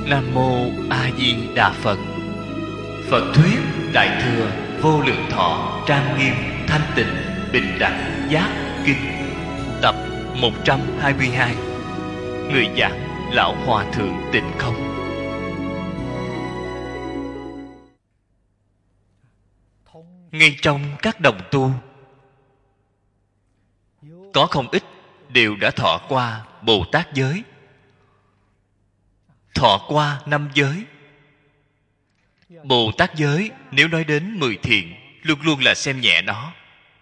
Nam Mô A Di Đà Phật. Phật thuyết Đại Thừa Vô Lượng Thọ Trang Nghiêm Thanh Tịnh Bình Đẳng Giác Kinh, tập 122. Người giảng Lão Hòa Thượng Tịnh Không. Ngay trong các đồng tu, có không ít đều đã thọ qua Bồ Tát giới, thọ qua 5 giới. Bồ Tát giới nếu nói đến 10 thiện, luôn luôn là xem nhẹ nó,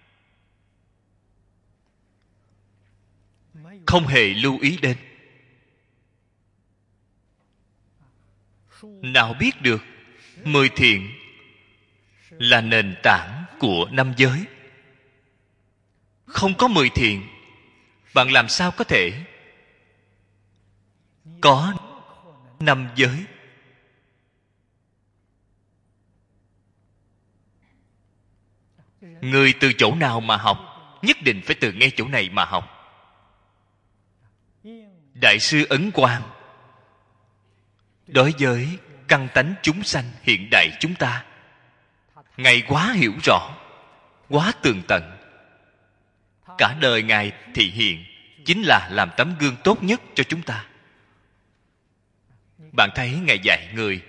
không hề lưu ý đến. Nào biết được 10 thiện là nền tảng của 5 giới. Không có 10 thiện, bạn làm sao có thể có 5 giới? Người từ chỗ nào mà học, nhất định phải từ ngay chỗ này mà học. Đại sư Ấn Quang đối với căn tánh chúng sanh hiện đại chúng ta, Ngài quá hiểu rõ, quá tường tận. Cả đời Ngài thị hiện chính là làm tấm gương tốt nhất cho chúng ta. Bạn thấy Ngài dạy người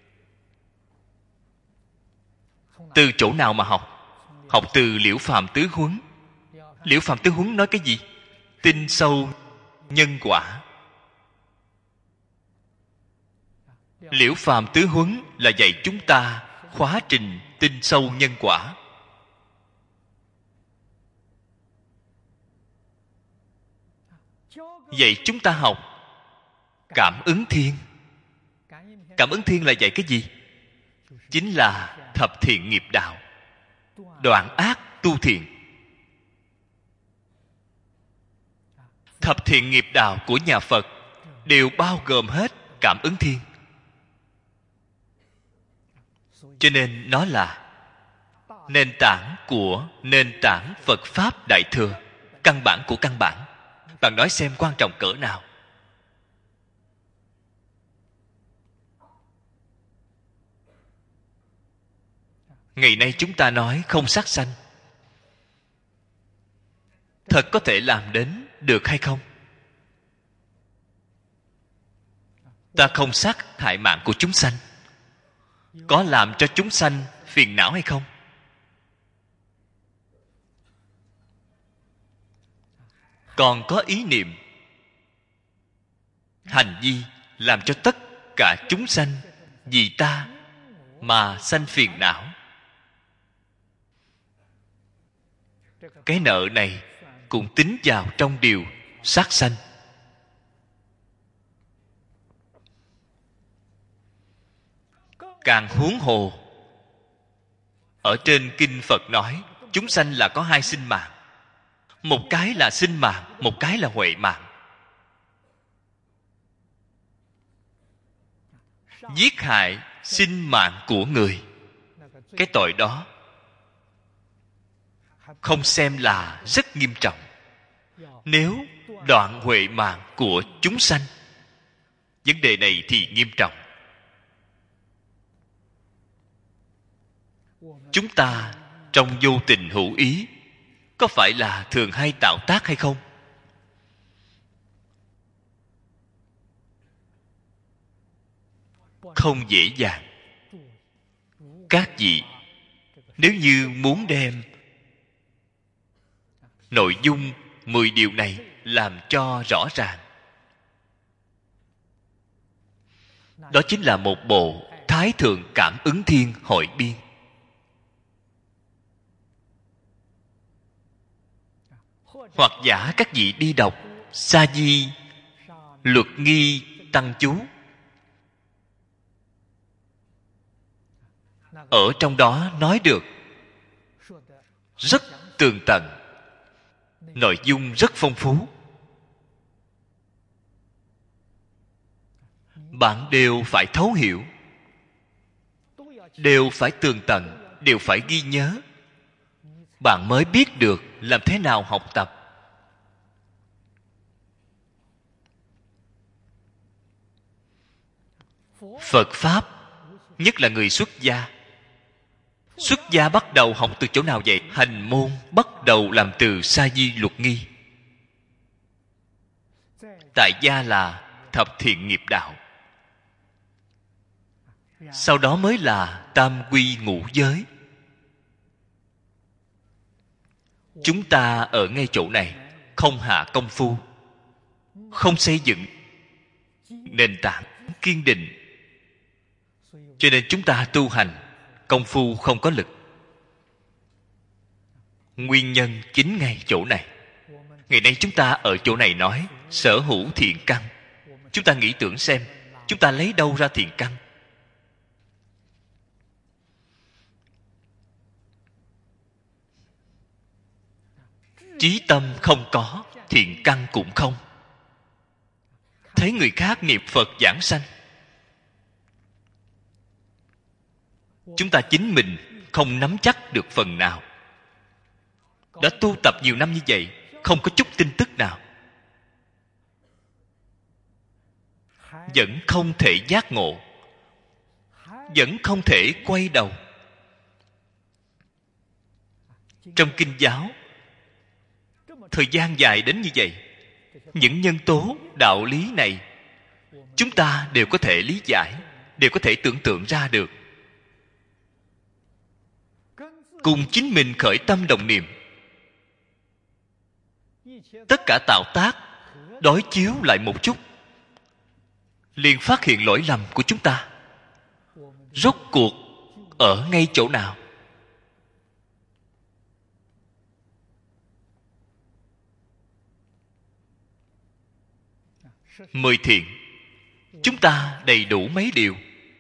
từ chỗ nào mà học? Học từ Liễu Phàm Tứ Huấn. Liễu Phàm Tứ Huấn nói cái gì? Tin sâu nhân quả. Liễu Phàm Tứ Huấn là dạy chúng ta khóa trình tin sâu nhân quả. Dạy chúng ta học cảm ứng thiên. Cảm ứng thiên là dạy cái gì? Chính là thập thiện nghiệp đạo, đoạn ác tu thiện. Thập thiện nghiệp đạo của nhà Phật đều bao gồm hết cảm ứng thiên. Cho nên nó là nền tảng của nền tảng Phật Pháp Đại Thừa, căn bản của căn bản. Bạn nói xem quan trọng cỡ nào. Ngày nay chúng ta nói không sát sanh, thật có thể làm đến được hay không? Ta không sát hại mạng của chúng sanh, có làm cho chúng sanh phiền não hay không? Còn có ý niệm hành vi làm cho tất cả chúng sanh vì ta mà sanh phiền não. Cái nợ này cũng tính vào trong điều sát sanh. Càng huống hồ, ở trên kinh Phật nói chúng sanh là có 2 sinh mạng. Một cái là sinh mạng, một cái là huệ mạng. Giết hại sinh mạng của người, cái tội đó không xem là rất nghiêm trọng. Nếu đoạn huệ mạng của chúng sanh, vấn đề này thì nghiêm trọng. Chúng ta trong vô tình hữu ý có phải là thường hay tạo tác hay không? Không dễ dàng. Các vị nếu như muốn đem nội dung 10 điều này làm cho rõ ràng, đó chính là một bộ Thái Thượng Cảm Ứng Thiên hội biên. Hoặc giả các vị đi đọc Sa Di Luật Nghi Tăng Chú, ở trong đó nói được rất tường tận, nội dung rất phong phú. Bạn đều phải thấu hiểu, đều phải tường tận, đều phải ghi nhớ, bạn mới biết được làm thế nào học tập. Phật Pháp, nhất là người xuất gia. Xuất gia bắt đầu học từ chỗ nào vậy? Hành môn bắt đầu làm từ Sa Di Luật Nghi. Tại gia là thập thiện nghiệp đạo. Sau đó mới là tam quy ngũ giới. Chúng ta ở ngay chỗ này không hạ công phu, không xây dựng nền tảng kiên định, cho nên chúng ta tu hành công phu không có lực. Nguyên nhân chính ngay chỗ này. Ngày nay chúng ta ở chỗ này nói sở hữu thiện căn. Chúng ta nghĩ tưởng xem, chúng ta lấy đâu ra thiện căn? Chí tâm không có, thiện căn cũng không. Thấy người khác niệm Phật giảng sanh, chúng ta chính mình không nắm chắc được phần nào. Đã tu tập nhiều năm như vậy, không có chút tin tức nào, vẫn không thể giác ngộ, vẫn không thể quay đầu. Trong kinh giáo, thời gian dài đến như vậy, những nhân tố đạo lý này chúng ta đều có thể lý giải, đều có thể tưởng tượng ra được. Cùng chính mình khởi tâm đồng niệm, tất cả tạo tác đối chiếu lại một chút, liền phát hiện lỗi lầm của chúng ta. Rốt cuộc ở ngay chỗ nào? Mười thiện, chúng ta đầy đủ mấy điều.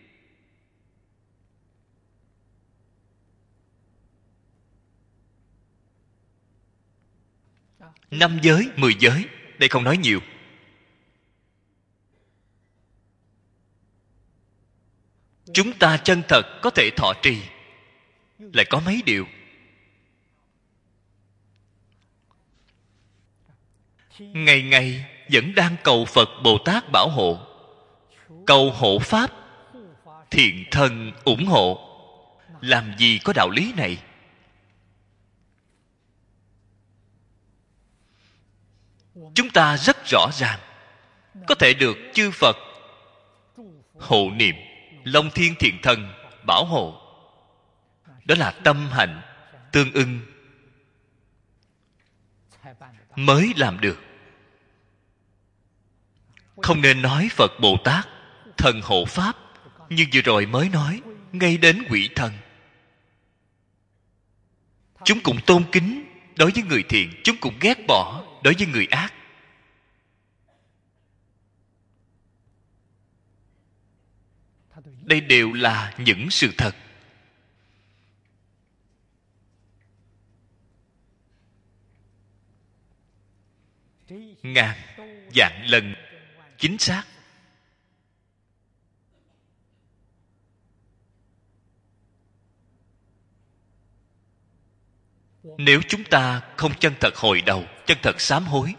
Năm giới, 10 giới, đây không nói nhiều. Chúng ta chân thật có thể thọ trì, lại có mấy điều. Ngày ngày vẫn đang cầu Phật Bồ Tát bảo hộ, cầu hộ Pháp, thiện thần ủng hộ. Làm gì có đạo lý này? Chúng ta rất rõ ràng có thể được chư Phật hộ niệm, Long Thiên Thiện Thần bảo hộ. Đó là tâm hạnh tương ưng mới làm được. Không nên nói Phật Bồ Tát thần hộ Pháp, như vừa rồi mới nói, ngay đến quỷ thần. Chúng cũng tôn kính đối với người thiện, chúng cũng ghét bỏ đối với người ác. Đây đều là những sự thật. Ngàn vạn lần chính xác. Nếu chúng ta không chân thật hồi đầu, chân thật sám hối,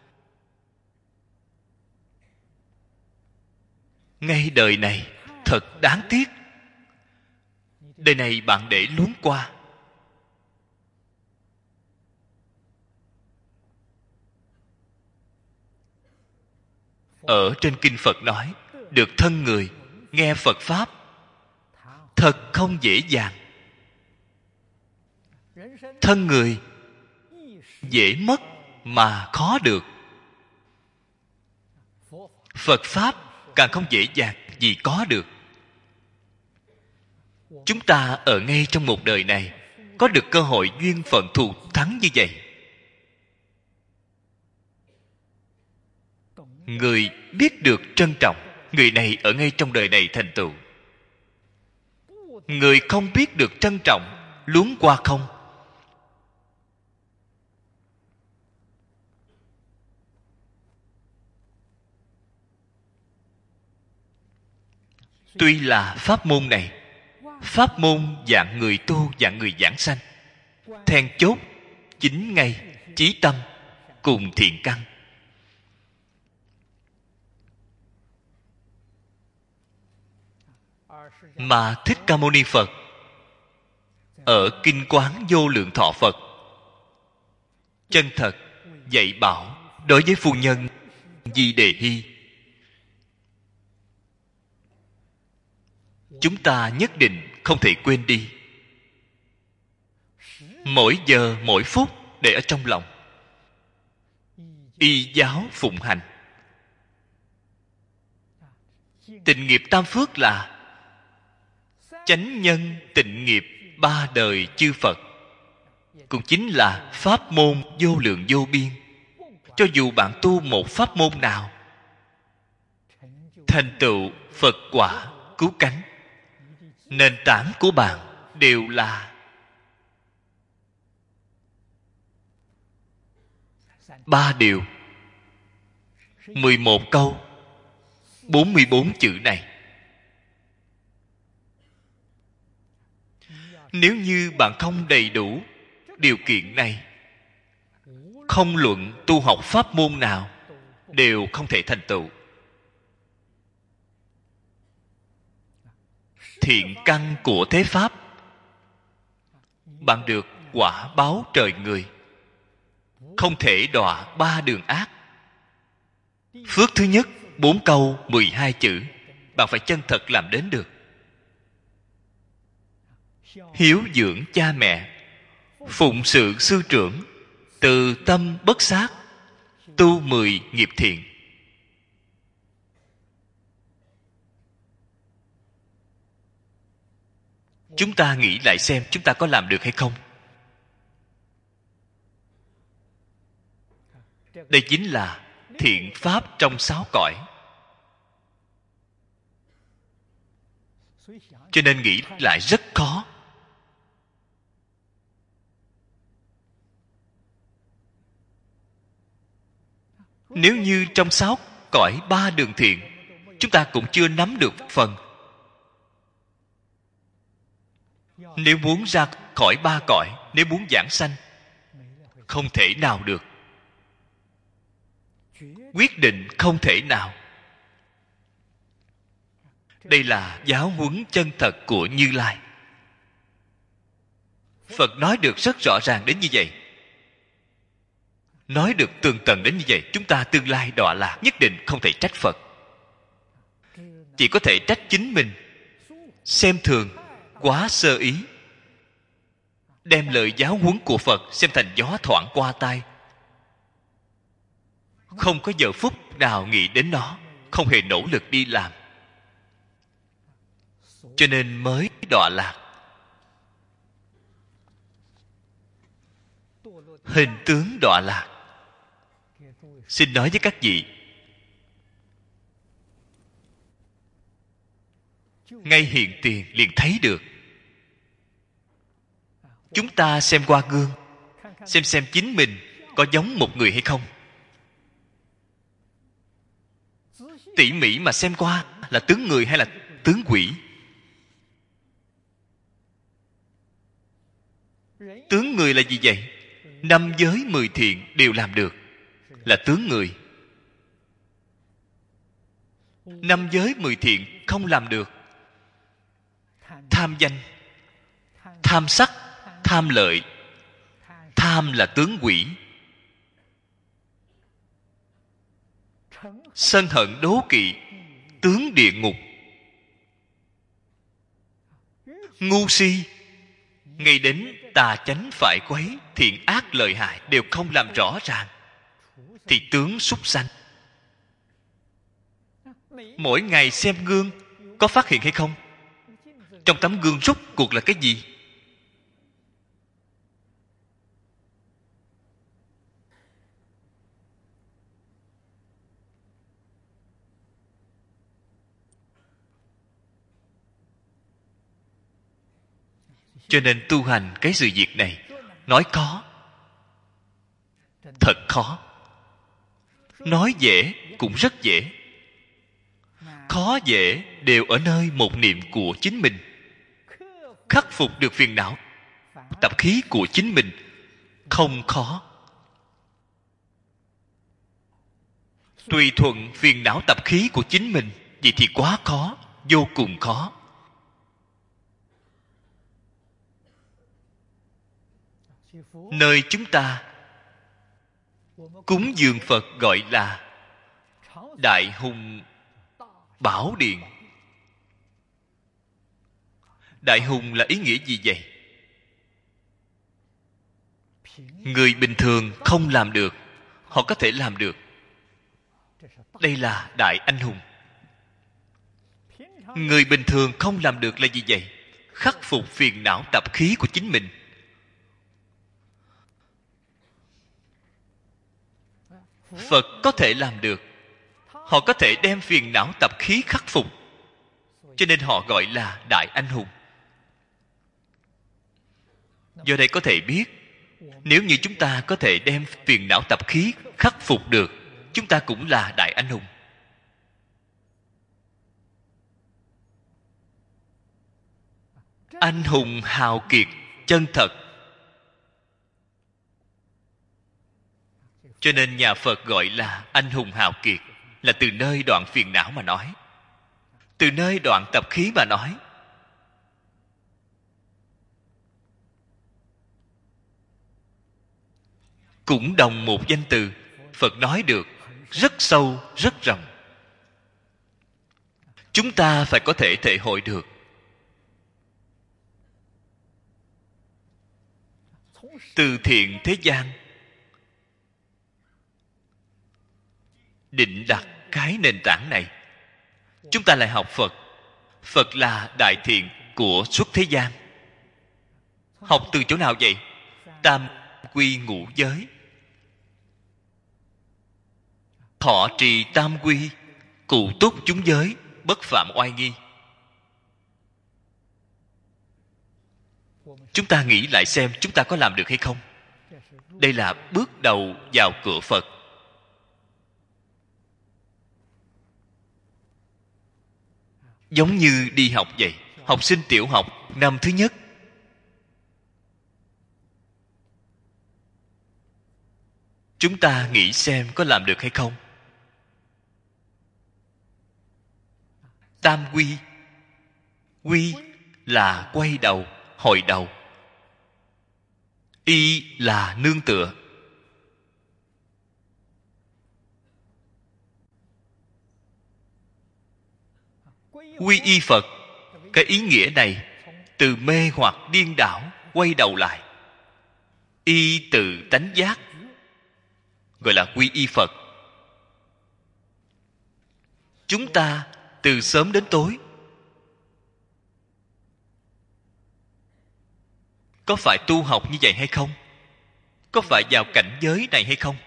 ngay đời này thật đáng tiếc. Đời này bạn để luống qua. Ở trên kinh Phật nói, được thân người nghe Phật Pháp thật không dễ dàng. Thân người dễ mất mà khó được. Phật Pháp càng không dễ dàng gì có được. Chúng ta ở ngay trong một đời này có được cơ hội duyên phận thù thắng như vậy. Người biết được trân trọng, người này ở ngay trong đời này thành tựu. Người không biết được trân trọng, luống qua không. Tuy là pháp môn này, pháp môn dạng người tu, dạng người giảng sanh, then chốt chính ngay chí tâm cùng thiện căn. . mà Thích Ca Mâu Ni Phật ở Kinh Quán Vô Lượng Thọ Phật chân thật dạy bảo đối với phu nhân Di Đề Hy. Chúng ta nhất định không thể quên đi, mỗi giờ mỗi phút để ở trong lòng, y giáo phụng hành. Tịnh nghiệp tam phước là chánh nhân tịnh nghiệp ba đời chư Phật, cũng chính là pháp môn vô lượng vô biên. Cho dù bạn tu một pháp môn nào, thành tựu Phật quả cứu cánh, nền tảng của bạn đều là 3 điều, 11 câu, 44 chữ này. Nếu như bạn không đầy đủ điều kiện này, không luận tu học pháp môn nào đều không thể thành tựu. Thiện căn của thế pháp, bạn được quả báo trời người, không thể đọa 3 đường ác. Phước thứ nhất 4 câu 12 chữ, bạn phải chân thật làm đến được. Hiếu dưỡng cha mẹ, phụng sự sư trưởng, từ tâm bất sát, tu 10 nghiệp thiện. Chúng ta nghĩ lại xem chúng ta có làm được hay không? Đây chính là thiện pháp trong 6 cõi. Cho nên nghĩ lại rất khó. Nếu như trong 6 cõi 3 đường thiện chúng ta cũng chưa nắm được phần, nếu muốn ra khỏi 3 cõi, nếu muốn giảng sanh, không thể nào được. Quyết định không thể nào. Đây là giáo huấn chân thật của Như Lai. Phật nói được rất rõ ràng đến như vậy, nói được tường tận đến như vậy, chúng ta tương lai đọa lạc nhất định không thể trách Phật. Chỉ có thể trách chính mình xem thường, quá sơ ý, đem lời giáo huấn của Phật xem thành gió thoảng qua tai, không có giờ phút nào nghĩ đến nó, không hề nỗ lực đi làm, cho nên mới đọa lạc. Hình tướng đọa lạc. Xin nói với các vị, ngay hiện tiền liền thấy được. Chúng ta xem qua gương, xem chính mình có giống một người hay không. Tỉ mỉ mà xem qua là tướng người hay là tướng quỷ. Tướng người là gì vậy? 5 giới 10 thiện đều làm được, là tướng người. 5 giới 10 thiện không làm được. Tham danh, tham sắc, tham lợi. Tham là tướng quỷ. Sân hận đố kỵ, tướng địa ngục. Ngu si, ngay đến tà chánh phải quấy, thiện ác lợi hại đều không làm rõ ràng, thì tướng súc sanh. Mỗi ngày xem gương, có phát hiện hay không? Trong tấm gương rốt cuộc là cái gì? Cho nên tu hành cái sự việc này, nói khó, thật khó. Nói dễ cũng rất dễ. Khó dễ đều ở nơi một niệm của chính mình. Khắc phục được phiền não, tập khí của chính mình không khó. Tùy thuận phiền não tập khí của chính mình, vậy thì quá khó, vô cùng khó. Nơi chúng ta cúng dường Phật gọi là Đại Hùng Bảo Điện. Đại hùng là ý nghĩa gì vậy? Người bình thường không làm được, họ có thể làm được. Đây là đại anh hùng. Người bình thường không làm được là gì vậy? Khắc phục phiền não tập khí của chính mình. Phật có thể làm được. Họ có thể đem phiền não tập khí khắc phục, cho nên họ gọi là đại anh hùng. Do đây có thể biết, nếu như chúng ta có thể đem phiền não tập khí khắc phục được, chúng ta cũng là đại anh hùng. Anh hùng hào kiệt chân thật. Cho nên nhà Phật gọi là anh hùng hào kiệt, là từ nơi đoạn phiền não mà nói, từ nơi đoạn tập khí mà nói. Cũng đồng một danh từ, Phật nói được rất sâu, rất rộng. Chúng ta phải có thể thể hội được. Từ thiện thế gian định đặt cái nền tảng này. Chúng ta lại học Phật. Phật là đại thiện của suốt thế gian. Học từ chỗ nào vậy? Tam quy ngũ giới. Thọ trì tam quy, cụ túc chúng giới, bất phạm oai nghi. Chúng ta nghĩ lại xem chúng ta có làm được hay không? Đây là bước đầu vào cửa Phật. Giống như đi học vậy. Học sinh tiểu học năm thứ nhất, chúng ta nghĩ xem có làm được hay không? Tam quy. Quy là quay đầu, hồi đầu. Y là nương tựa. Quy y Phật, cái ý nghĩa này từ mê hoặc điên đảo quay đầu lại. Y từ tánh giác, gọi là quy y Phật. Chúng ta từ sớm đến tối có phải tu học như vậy hay không? Có phải vào cảnh giới này hay không?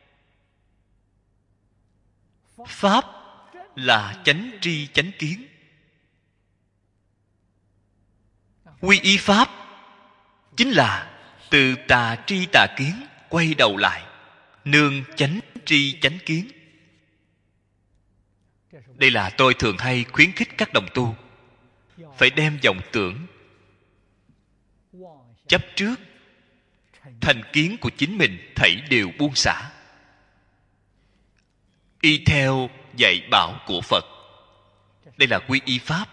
Pháp là chánh tri chánh kiến. Quy y Pháp chính là từ tà tri tà kiến quay đầu lại, nương chánh tri chánh kiến. Đây là tôi thường hay khuyến khích các đồng tu phải đem vọng tưởng, chấp trước, thành kiến của chính mình thảy đều buông xả, y theo dạy bảo của Phật. Đây là quy y Pháp.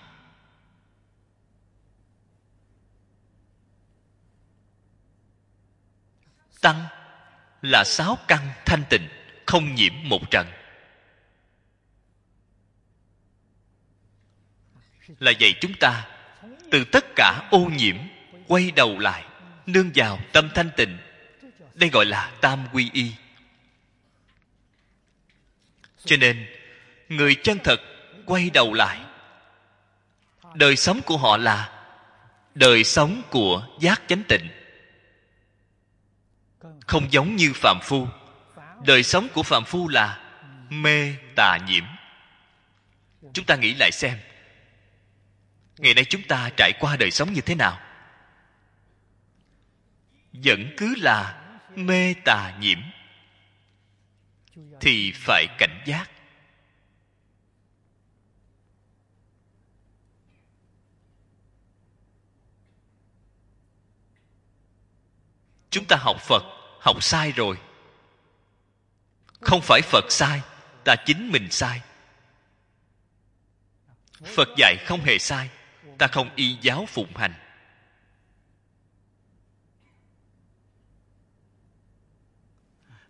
Tăng là 6 căn thanh tịnh, không nhiễm một trần. Là dạy chúng ta từ tất cả ô nhiễm quay đầu lại, nương vào tâm thanh tịnh. Đây gọi là tam quy y. Cho nên người chân thật quay đầu lại, đời sống của họ là đời sống của giác chánh tịnh. Không giống như phàm phu. Đời sống của phàm phu là mê tà nhiễm. Chúng ta nghĩ lại xem, ngày nay chúng ta trải qua đời sống như thế nào? Vẫn cứ là mê tà nhiễm, thì phải cảnh giác. Chúng ta học Phật học sai rồi. Không phải Phật sai, ta chính mình sai. Phật dạy không hề sai, ta không y giáo phụng hành.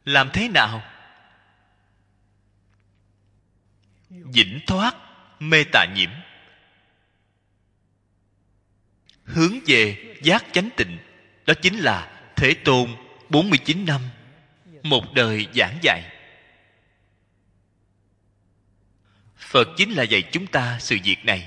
Làm thế nào vĩnh thoát mê tà nhiễm, hướng về giác chánh tịnh? Đó chính là Thế Tôn 49 năm một đời giảng dạy. Phật chính là dạy chúng ta sự việc này.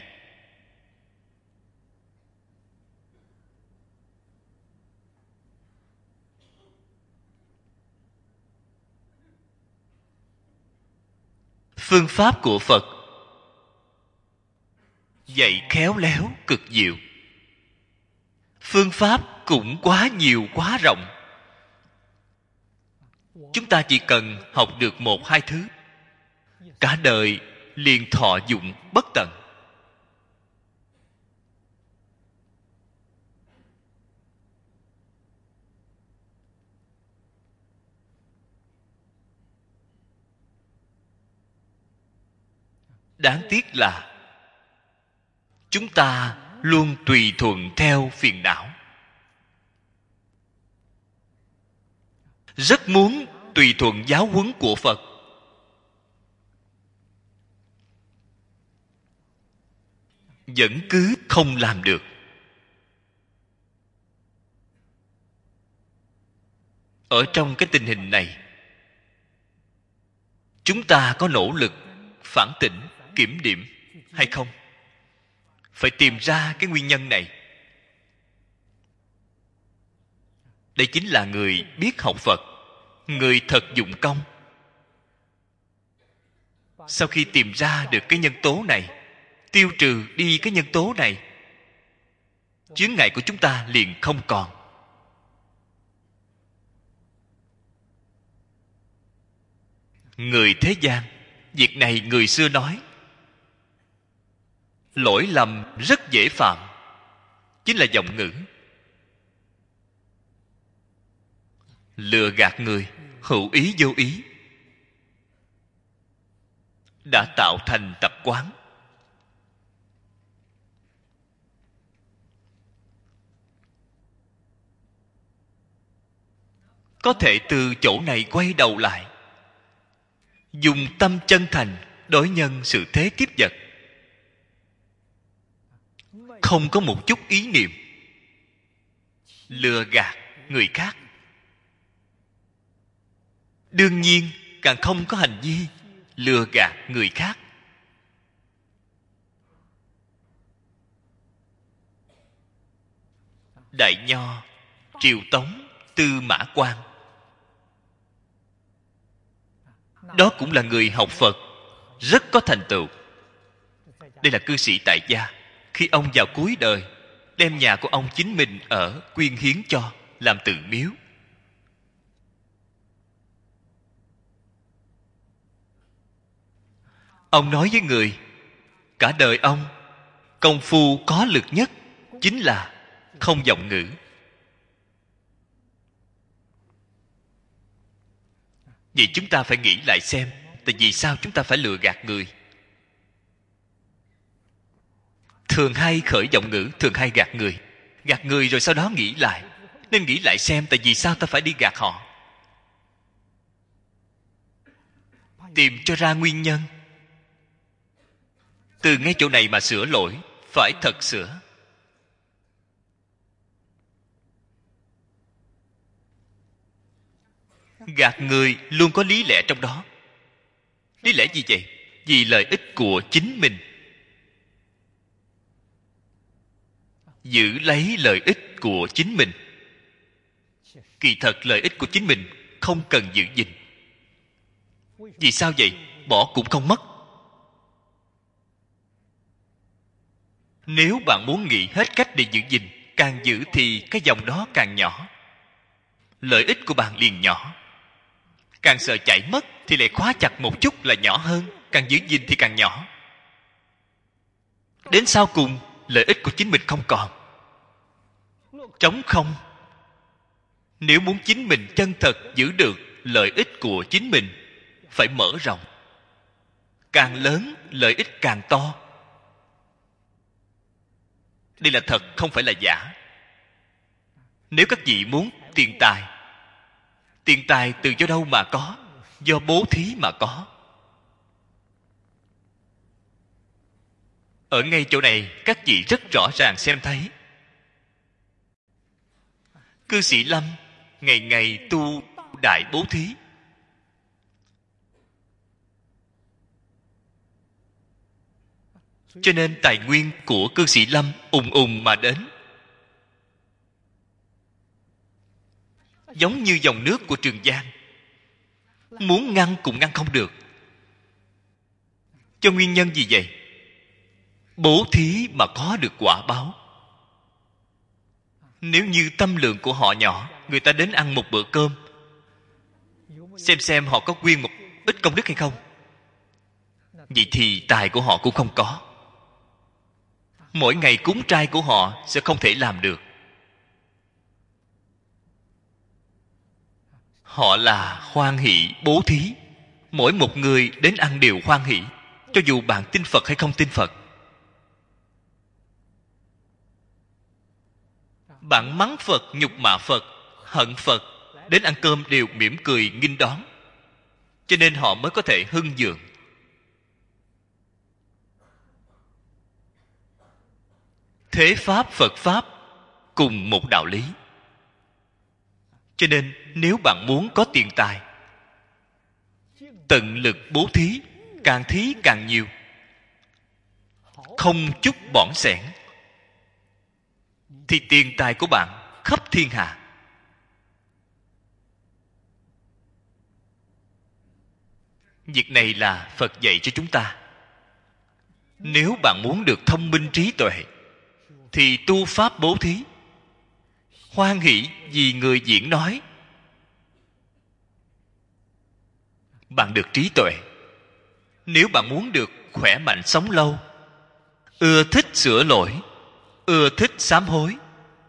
Phương pháp của Phật dạy khéo léo cực diệu. Phương pháp cũng quá nhiều quá rộng. Chúng ta chỉ cần học được một hai thứ, cả đời liền thọ dụng bất tận. Đáng tiếc là chúng ta luôn tùy thuận theo phiền não, rất muốn tùy thuận giáo huấn của Phật, vẫn cứ không làm được. Ở trong cái tình hình này, chúng ta có nỗ lực phản tỉnh, kiểm điểm hay không? Phải tìm ra cái nguyên nhân này. Đây chính là người biết học Phật, người thật dụng công. Sau khi tìm ra được cái nhân tố này, tiêu trừ đi cái nhân tố này, chướng ngại của chúng ta liền không còn. Người thế gian, việc này người xưa nói, lỗi lầm rất dễ phạm, chính là vọng ngữ. Lừa gạt người, hữu ý vô ý, đã tạo thành tập quán. Có thể từ chỗ này quay đầu lại, dùng tâm chân thành đối nhân sự thế tiếp vật, không có một chút ý niệm lừa gạt người khác. Đương nhiên càng không có hành vi lừa gạt người khác. Đại Nho Triều Tống Tư Mã Quang, đó cũng là người học Phật, rất có thành tựu. Đây là cư sĩ tại gia. Khi ông vào cuối đời, đem nhà của ông chính mình ở quyên hiến cho, làm tự miếu. Ông nói với người, cả đời ông, công phu có lực nhất chính là không vọng ngữ. Vậy chúng ta phải nghĩ lại xem, tại vì sao chúng ta phải lừa gạt người? Thường hay khởi vọng ngữ, thường hay gạt người. Gạt người rồi sau đó nghĩ lại. Nên nghĩ lại xem, tại vì sao ta phải đi gạt họ? Tìm cho ra nguyên nhân. Từ ngay chỗ này mà sửa lỗi, phải thật sửa. Gạt người luôn có lý lẽ trong đó. Lý lẽ gì vậy? Vì lợi ích của chính mình. Giữ lấy lợi ích của chính mình. Kỳ thật lợi ích của chính mình không cần giữ gìn. Vì sao vậy? Bỏ cũng không mất. Nếu bạn muốn nghĩ hết cách để giữ gìn, càng giữ thì cái dòng đó càng nhỏ, lợi ích của bạn liền nhỏ. Càng sợ chạy mất thì lại khóa chặt một chút là nhỏ hơn, càng giữ gìn thì càng nhỏ. Đến sau cùng lợi ích của chính mình không còn, trống không. Nếu muốn chính mình chân thật giữ được lợi ích của chính mình, phải mở rộng. Càng lớn lợi ích càng to. Đây là thật, không phải là giả. Nếu các vị muốn tiền tài, Tiền tài từ do đâu mà có? Do bố thí mà có. Ở ngay chỗ này các vị rất rõ ràng xem thấy. Cư sĩ Lâm ngày ngày tu đại bố thí. Cho nên tài nguyên của cư sĩ Lâm ùn ùn mà đến, giống như dòng nước của Trường Giang, muốn ngăn cũng ngăn không được. Cho nguyên nhân gì vậy? Bố thí mà có được quả báo. Nếu như tâm lượng của họ nhỏ, người ta đến ăn một bữa cơm, xem họ có quyên một ít công đức hay không, vậy thì tài của họ cũng không có. Mỗi ngày cúng trai của họ sẽ không thể làm được. Họ là hoan hỷ bố thí. Mỗi một người đến ăn đều hoan hỷ, cho dù bạn tin Phật hay không tin Phật. Bạn mắng Phật, nhục mạ Phật, hận Phật, đến ăn cơm đều mỉm cười nghênh đón. Cho nên họ mới có thể hưng vượng. Thế Pháp, Phật Pháp cùng một đạo lý. Cho nên nếu bạn muốn có tiền tài, tận lực bố thí, càng thí càng nhiều, không chút bỏng xẻn, thì tiền tài của bạn khắp thiên hạ. Việc này là Phật dạy cho chúng ta. Nếu bạn muốn được thông minh trí tuệ, thì tu pháp bố thí, hoan hỷ vì người diễn nói, bạn được trí tuệ. Nếu bạn muốn được khỏe mạnh sống lâu, ưa thích sửa lỗi, ưa thích sám hối,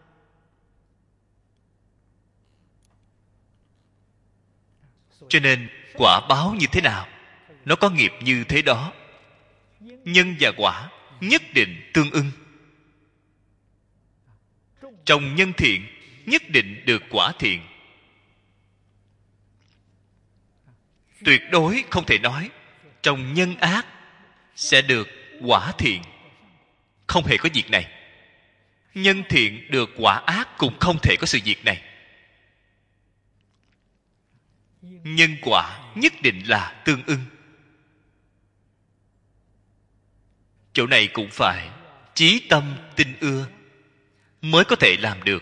cho nên quả báo như thế nào, nó có nghiệp như thế đó. Nhân và quả nhất định tương ưng. Trồng nhân thiện nhất định được quả thiện. Tuyệt đối không thể nói trồng nhân ác sẽ được quả thiện. Không hề có việc này. Nhân thiện được quả ác cũng không thể có sự việc này. Nhân quả nhất định là tương ưng. Chỗ này cũng phải chí tâm tin ưa mới có thể làm được.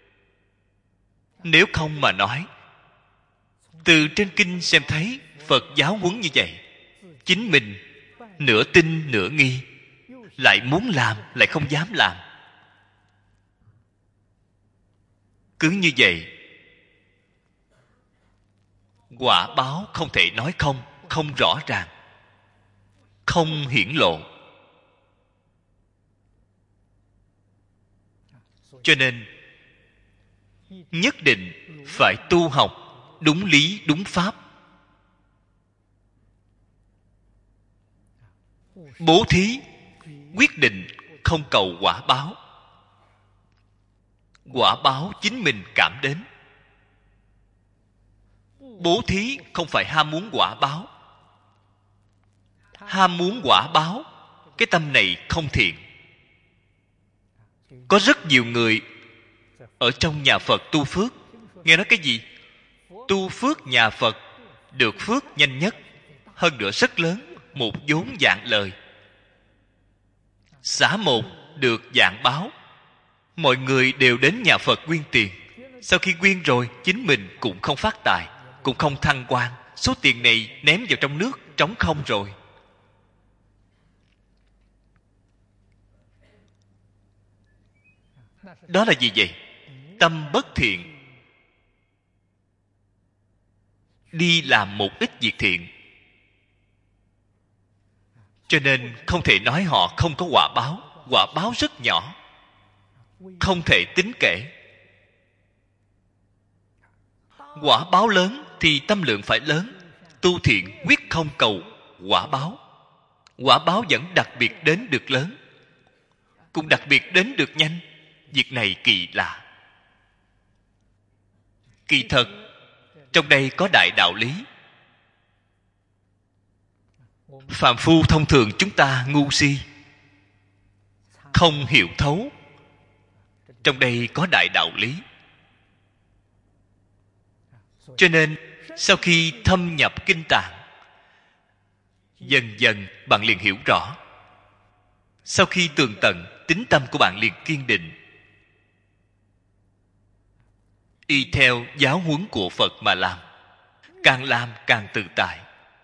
Nếu không mà nói, từ trên kinh xem thấy Phật giáo huấn như vậy, chính mình nửa tin nửa nghi, lại muốn làm lại không dám làm. Cứ như vậy, quả báo không thể nói không, không rõ ràng, không hiển lộ. Cho nên nhất định phải tu học đúng lý đúng pháp. Bố thí quyết định không cầu quả báo. Quả báo chính mình cảm đến. Bố thí không phải ham muốn quả báo. Ham muốn quả báo, cái tâm này không thiện. Có rất nhiều người ở trong nhà Phật tu phước, nghe nói cái gì? Tu phước nhà Phật được phước nhanh nhất, hơn nữa rất lớn, một vốn vạn lời. Xã một được vạn báo. Mọi người đều đến nhà Phật quyên tiền. Sau khi quyên rồi, chính mình cũng không phát tài, cũng không thăng quan. Số tiền này ném vào trong nước, trống không rồi. Đó là gì vậy? Tâm bất thiện. Đi làm một ít việc thiện. Cho nên không thể nói họ không có quả báo. Quả báo rất nhỏ, không thể tính kể. Quả báo lớn thì tâm lượng phải lớn. Tu thiện quyết không cầu quả báo. Quả báo vẫn đặc biệt đến được lớn, cũng đặc biệt đến được nhanh. Việc này kỳ lạ. Kỳ thật Trong đây có đại đạo lý. Phàm phu thông thường chúng ta ngu si, không hiểu thấu. Trong đây có đại đạo lý. Cho nên sau khi thâm nhập kinh tạng, dần dần bạn liền hiểu rõ. Sau khi tường tận, tín tâm của bạn liền kiên định, y theo giáo huấn của Phật mà làm càng tự tại,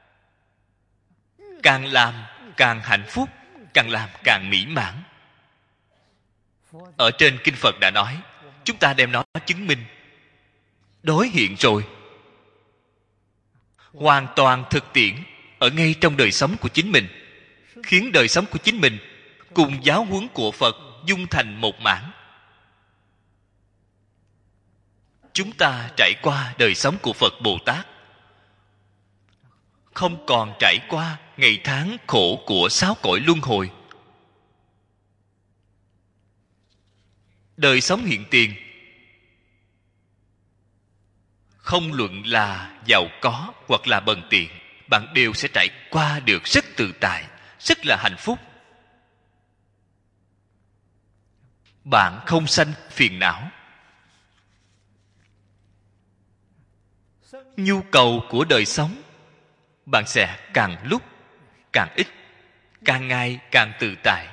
càng làm càng hạnh phúc, càng làm càng mỹ mãn. Ở trên kinh Phật đã nói, chúng ta đem nó chứng minh, đối hiện rồi, hoàn toàn thực tiễn ở ngay trong đời sống của chính mình, khiến đời sống của chính mình cùng giáo huấn của Phật dung thành một mảng. Chúng ta trải qua đời sống của Phật Bồ Tát, không còn trải qua ngày tháng khổ của 6 cõi luân hồi. Đời sống hiện tiền, không luận là giàu có hoặc là bần tiện, bạn đều sẽ trải qua được rất tự tại, rất là hạnh phúc. Bạn không sanh phiền não. Nhu cầu của đời sống bạn sẽ càng lúc càng ít, càng ngày càng tự tại.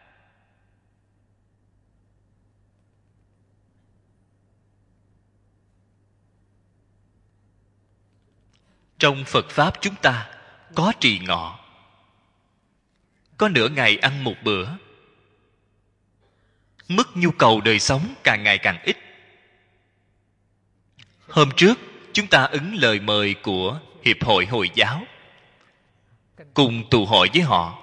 Trong Phật Pháp chúng ta có trì ngọ, có nửa ngày ăn một bữa. Mức nhu cầu đời sống càng ngày càng ít. Hôm trước chúng ta ứng lời mời của Hiệp hội Hồi giáo, cùng tụ hội với họ.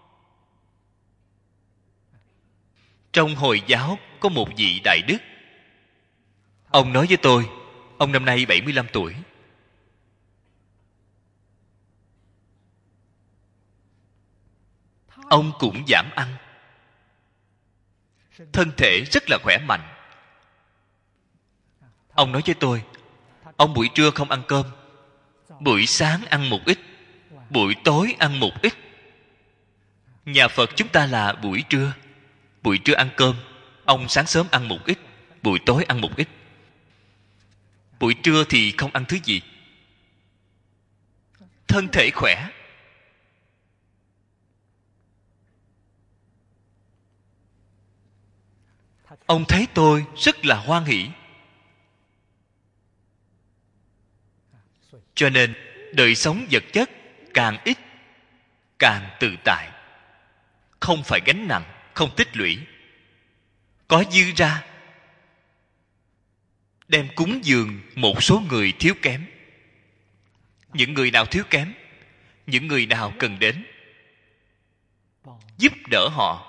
Trong Hồi giáo có một vị đại đức. Ông nói với tôi, ông năm nay 75 tuổi. Ông cũng giảm ăn, thân thể rất là khỏe mạnh. Ông nói với tôi, ông buổi trưa không ăn cơm, buổi sáng ăn một ít, buổi tối ăn một ít. Nhà Phật chúng ta là buổi trưa ăn cơm, ông sáng sớm ăn một ít, buổi tối ăn một ít. Buổi trưa thì không ăn thứ gì. Thân thể khỏe. Ông thấy tôi rất là hoan hỷ. Cho nên đời sống vật chất càng ít, càng tự tại, không phải gánh nặng, không tích lũy. Có dư ra đem cúng dường một số người thiếu kém. Những người nào thiếu kém, những người nào cần đến, giúp đỡ họ.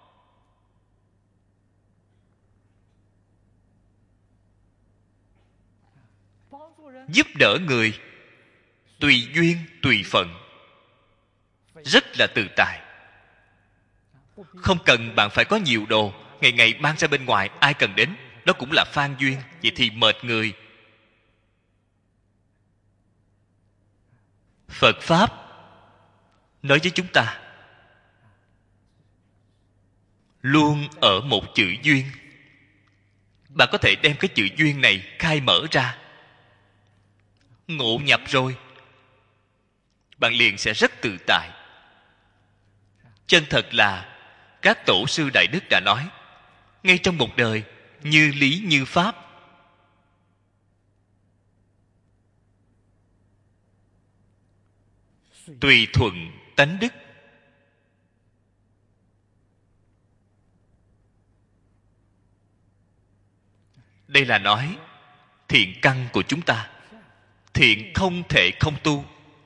Giúp đỡ người tùy duyên tùy phận, rất là tự tại. Không cần bạn phải có nhiều đồ, ngày ngày mang ra bên ngoài, ai cần đến, đó cũng là phan duyên, vậy thì mệt người. Phật Pháp nói với chúng ta luôn ở một chữ duyên. Bạn có thể đem cái chữ duyên này khai mở ra, ngộ nhập rồi, bạn liền sẽ rất tự tại. Chân thật là các tổ sư đại đức đã nói, ngay trong một đời, như lý như pháp. Tùy thuận tánh đức. Đây là nói thiện căn của chúng ta. Thiện không thể không tu,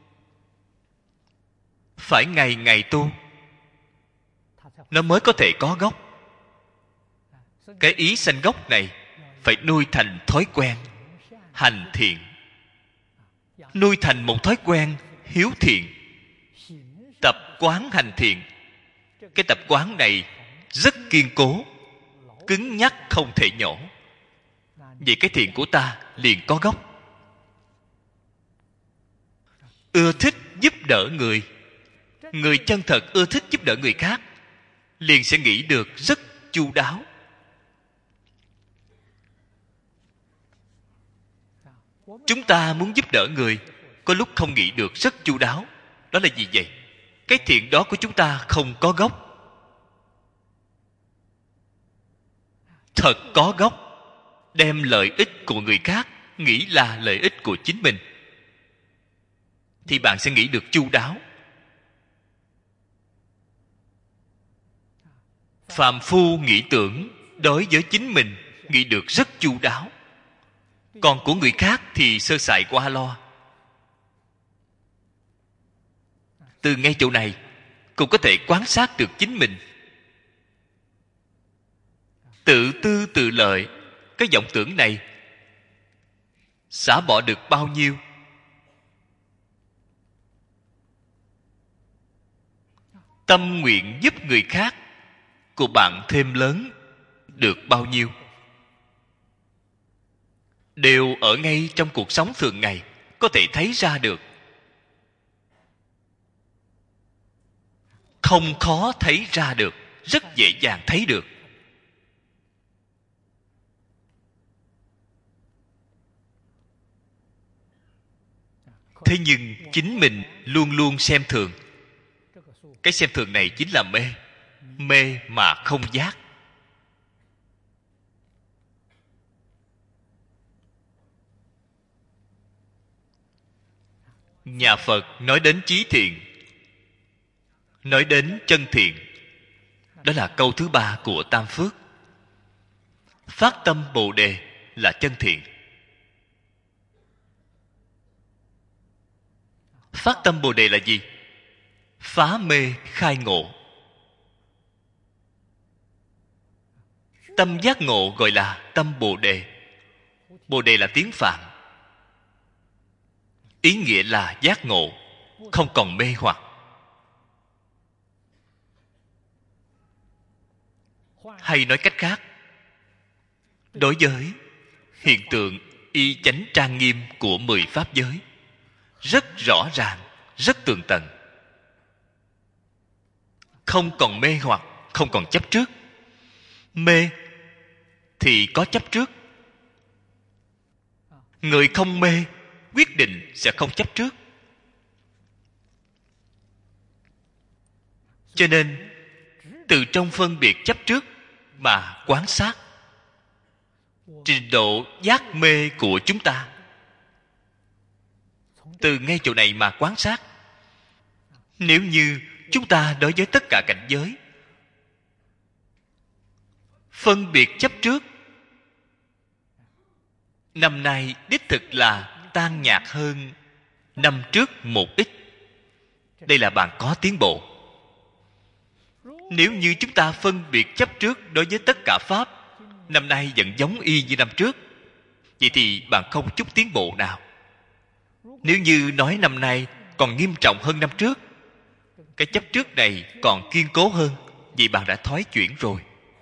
phải ngày ngày tu, nó mới có thể có gốc. Cái ý sanh gốc này phải nuôi thành thói quen hành thiện, nuôi thành một thói quen hiếu thiện, tập quán hành thiện. Cái tập quán này rất kiên cố, cứng nhắc không thể nhổ. Vậy cái thiện của ta liền có gốc. ưa thích giúp đỡ người, người chân thật ưa thích giúp đỡ người khác, liền sẽ nghĩ được rất chu đáo. Chúng ta muốn giúp đỡ người, có lúc không nghĩ được rất chu đáo. Đó là gì vậy? Cái thiện đó của chúng ta không có gốc. Thật có gốc, đem lợi ích của người khác nghĩ là lợi ích của chính mình, thì bạn sẽ nghĩ được chu đáo. Phàm phu nghĩ tưởng đối với chính mình nghĩ được rất chu đáo, còn của người khác thì sơ sài qua loa. Từ ngay chỗ này cũng có thể quan sát được chính mình. Tự tư tự lợi, cái vọng tưởng này xả bỏ được bao nhiêu? Tâm nguyện giúp người khác của bạn thêm lớn được bao nhiêu? Đều ở ngay trong cuộc sống thường ngày có thể thấy ra được. Không khó thấy ra được, rất dễ dàng thấy được. Thế nhưng chính mình luôn luôn xem thường. Cái xem thường này chính là mê. Mê mà không giác. Nhà Phật nói đến chí thiện, nói đến chân thiện. Đó là câu thứ 3 của Tam Phước. Phát tâm Bồ Đề là chân thiện. Phát tâm Bồ Đề là gì? Phá mê khai ngộ. Tâm giác ngộ gọi là tâm Bồ Đề. Bồ Đề là tiếng Phạn, ý nghĩa là giác ngộ, không còn mê hoặc. Hay nói cách khác, đối với hiện tượng y chánh trang nghiêm của 10 pháp giới, rất rõ ràng, rất tường tận, không còn mê hoặc, không còn chấp trước. Mê thì có chấp trước. Người không mê quyết định sẽ không chấp trước. Cho nên từ trong phân biệt chấp trước mà quán sát trình độ giác mê của chúng ta. Từ ngay chỗ này mà quan sát. Nếu như chúng ta đối với tất cả cảnh giới phân biệt chấp trước, năm nay đích thực là tan nhạt hơn năm trước một ít. Đây là bạn có tiến bộ. Nếu như chúng ta phân biệt chấp trước đối với tất cả pháp, năm nay vẫn giống y như năm trước, vậy thì bạn không chút tiến bộ nào. Nếu như nói năm nay còn nghiêm trọng hơn năm trước, cái chấp trước này còn kiên cố hơn, vì bạn đã thoái chuyển rồi.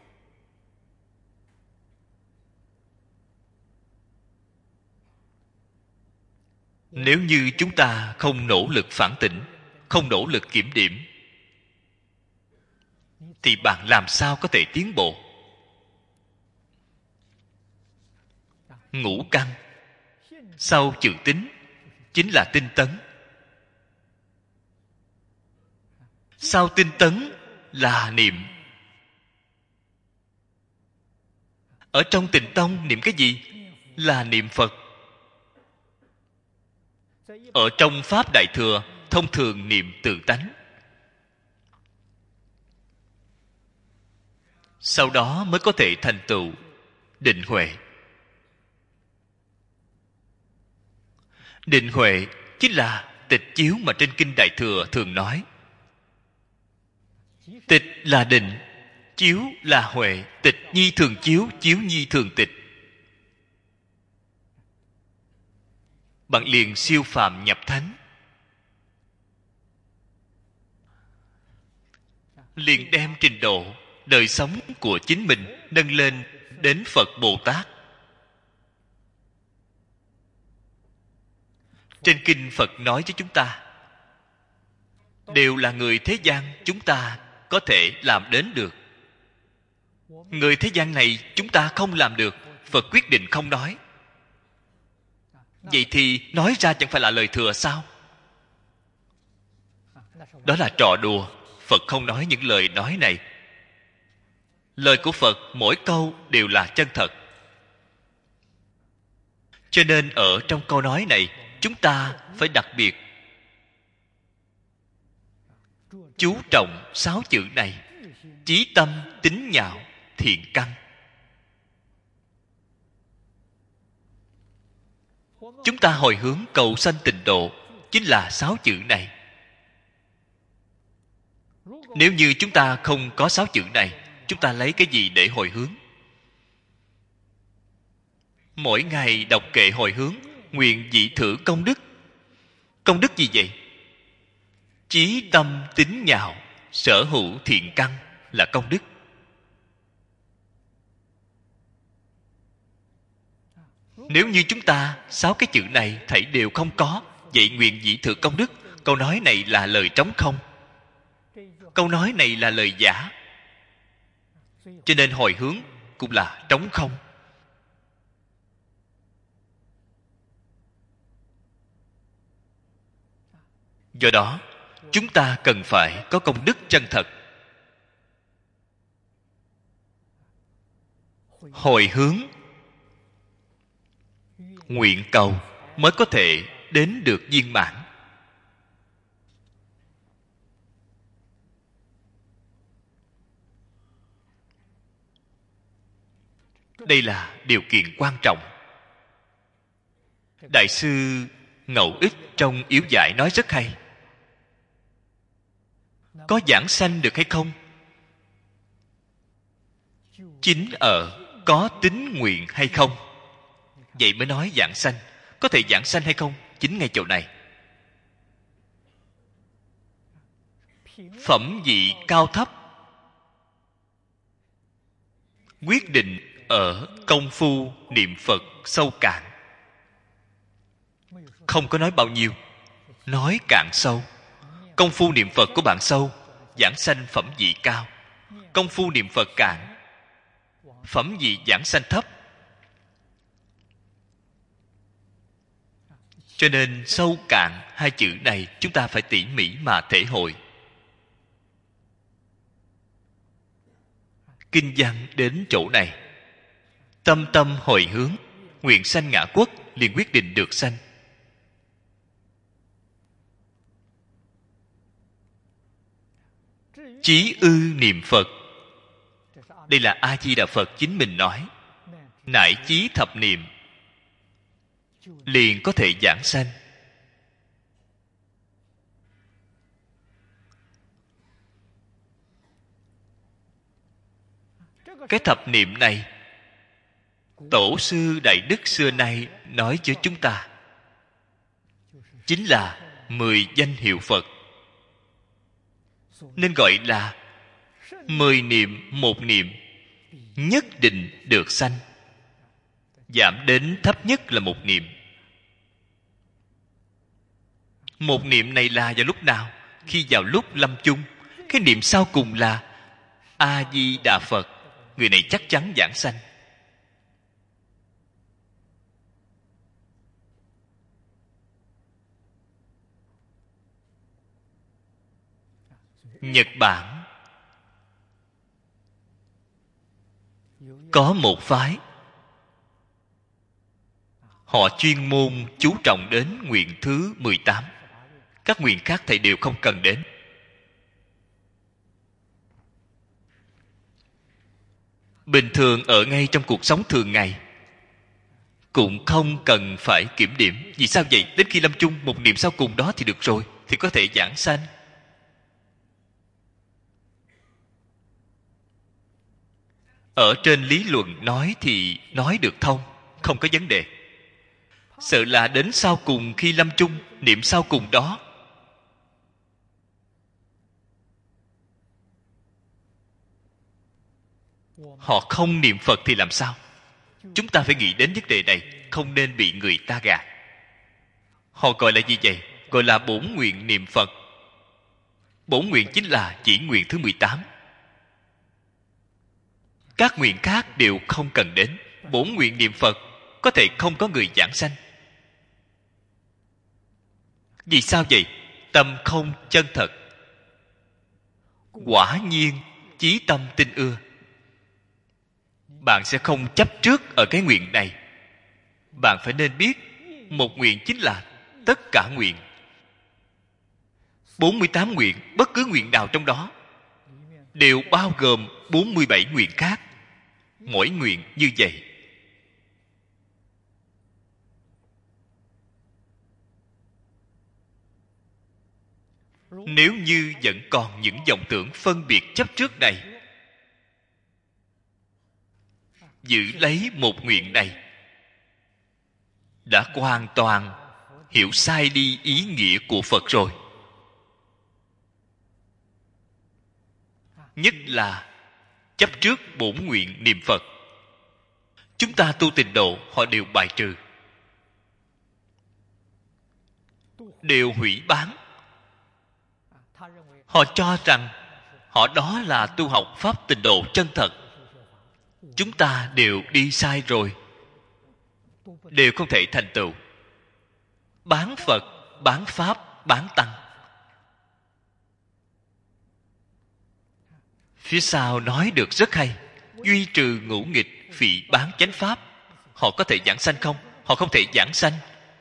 Nếu như chúng ta không nỗ lực phản tỉnh, không nỗ lực kiểm điểm, thì bạn làm sao có thể tiến bộ? Ngũ căn sau chữ tín chính là tinh tấn. Sau tinh tấn là niệm. Ở trong Tịnh Tông niệm cái gì? Là niệm Phật. Ở trong Pháp Đại Thừa thông thường niệm tự tánh. Sau đó mới có thể thành tựu định huệ. Định huệ chính là tịch chiếu mà trên Kinh Đại Thừa thường nói. Tịch là định, chiếu là huệ. Tịch nhi thường chiếu, chiếu nhi thường tịch. Bạn liền siêu phàm nhập thánh, liền đem trình độ đời sống của chính mình nâng lên đến Phật Bồ Tát. Trên kinh Phật nói cho chúng ta, đều là người thế gian chúng ta có thể làm đến được. Người thế gian này chúng ta không làm được, Phật quyết định không nói. Vậy thì nói ra chẳng phải là lời thừa sao? Đó là trò đùa. Phật không nói những lời nói này. Lời của Phật mỗi câu đều là chân thật. Cho nên ở trong câu nói này, chúng ta phải đặc biệt chú trọng 6 chữ này: chí tâm, tín nhạo, thiện căn. Chúng ta hồi hướng cầu sanh tịnh độ chính là 6 chữ này. Nếu như chúng ta không có 6 chữ này, chúng ta lấy cái gì để hồi hướng? Mỗi ngày đọc kệ hồi hướng, nguyện dị thử công đức. Công đức gì vậy? Chí tâm tín nhạo sở hữu thiện căn là công đức. Nếu như chúng ta 6 cái chữ này thảy đều không có, vậy nguyện dị thử công đức, câu nói này là lời trống không. Câu nói này là lời giả. Cho nên hồi hướng cũng là trống không. Do đó, chúng ta cần phải có công đức chân thật. Hồi hướng, nguyện cầu mới có thể đến được viên mãn. Đây là điều kiện quan trọng. Đại sư Ngẫu Ích trong Yếu Giải nói rất hay. Có giảng sanh được hay không? Chính ở có tín nguyện hay không. Vậy mới nói giảng sanh. Có thể giảng sanh hay không? Chính ngay chỗ này. Phẩm vị cao thấp quyết định ở công phu niệm Phật sâu cạn. Không có nói bao nhiêu, nói cạn sâu. Công phu niệm Phật của bạn sâu, giảng sanh phẩm vị cao. Công phu niệm Phật cạn, phẩm vị giảng sanh thấp. Cho nên sâu cạn hai chữ này chúng ta phải tỉ mỉ mà thể hội. Kinh văn đến chỗ này, tâm tâm hồi hướng, nguyện sanh ngã quốc, liền quyết định được sanh. Chí ư niệm Phật, đây là A Di Đà Phật chính mình nói. Nại chí thập niệm, liền có thể giảng sanh. Cái thập niệm này, Tổ sư Đại Đức xưa nay nói cho chúng ta, chính là 10 danh hiệu Phật. Nên gọi là 10 niệm một niệm nhất định được sanh. Giảm đến thấp nhất là một niệm. Một niệm này là vào lúc nào? Khi vào lúc lâm chung. Cái niệm sau cùng là A Di Đà Phật. Người này chắc chắn giảng sanh. Nhật Bản có một phái, họ chuyên môn chú trọng đến nguyện thứ 18. Các nguyện khác thầy đều không cần đến. Bình thường ở ngay trong cuộc sống thường ngày cũng không cần phải kiểm điểm. Vì sao vậy? Đến khi lâm chung, một niệm sau cùng đó thì được rồi, thì có thể giảng sanh. Ở trên lý luận nói thì nói được thông, không có vấn đề. Sợ là đến sau cùng khi lâm chung, niệm sau cùng đó, họ không niệm Phật thì làm sao? Chúng ta phải nghĩ đến vấn đề này, không nên bị người ta gạt. Họ gọi là gì vậy? Gọi là bổn nguyện niệm Phật. Bổn nguyện chính là chỉ nguyện thứ 18. Các nguyện khác đều không cần đến. Bổn nguyện niệm Phật có thể không có người giảng sanh. Vì sao vậy? Tâm không chân thật. Quả nhiên chí tâm tin ưa. Bạn sẽ không chấp trước ở cái nguyện này. Bạn phải nên biết, một nguyện chính là tất cả nguyện. 48 nguyện, bất cứ nguyện nào trong đó đều bao gồm 47 nguyện khác. Mỗi nguyện như vậy. Nếu như vẫn còn những vọng tưởng phân biệt chấp trước này, giữ lấy một nguyện này, đã hoàn toàn hiểu sai đi ý nghĩa của Phật rồi. Nhất là chấp trước bổn nguyện niệm Phật. Chúng ta tu tịnh độ, họ đều bài trừ, đều hủy bán. Họ cho rằng họ đó là tu học pháp tịnh độ chân thật. Chúng ta đều đi sai rồi, đều không thể thành tựu. Bán Phật, bán Pháp, bán Tăng. Phía sau nói được rất hay. Duy trừ ngũ nghịch, phỉ bán chánh pháp. Họ có thể giảng sanh không? Họ không thể giảng sanh.